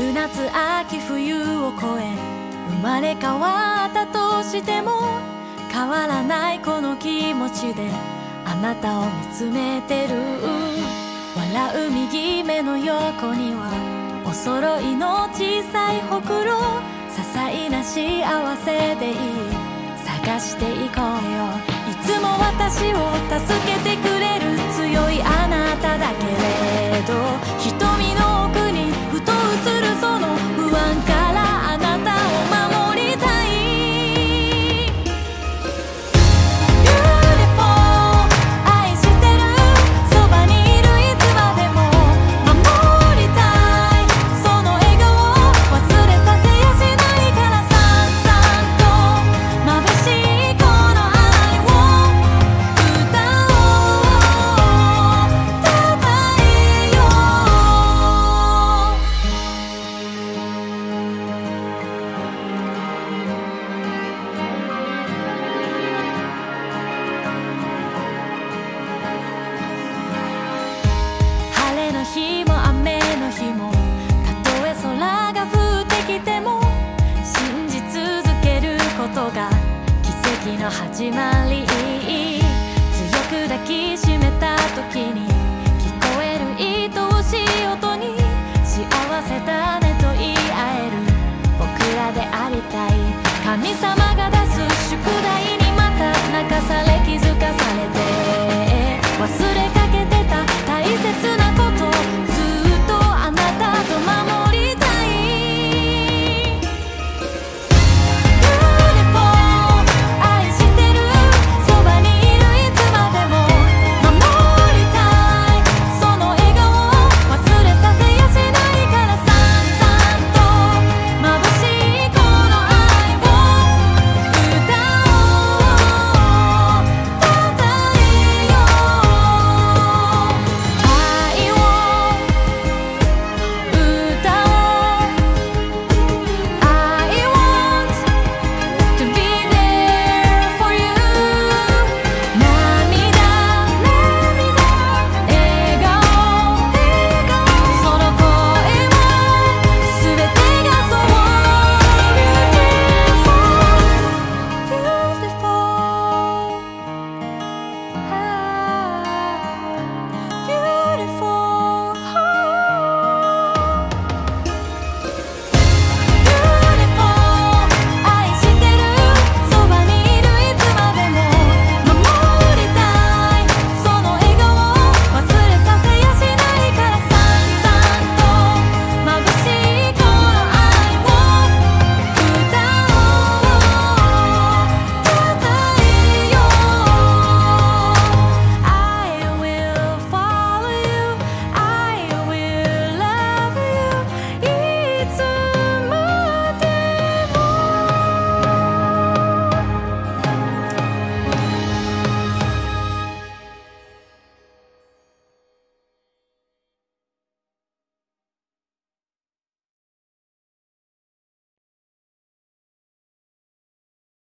春夏秋冬を越え生まれ変わったとしても変わらないこの気持ちであなたを見つめてる。笑う右目の横にはお揃いの小さいほくろ、些細な幸せでいい探していこうよ。いつも私を助けてくれる強いあなただけれど、瞳の奥にふと映るその不安からあなたを守りたい。 Beautiful 愛してる、そばにいるいつまでも守りたい。その笑顔忘れさせやしないから、さんさんと眩しいこの愛を歌おう、たたえよう。晴れの日も雨の日もたとえ空が降ってきても信じ続けることが奇跡の始まり。強く抱きしめ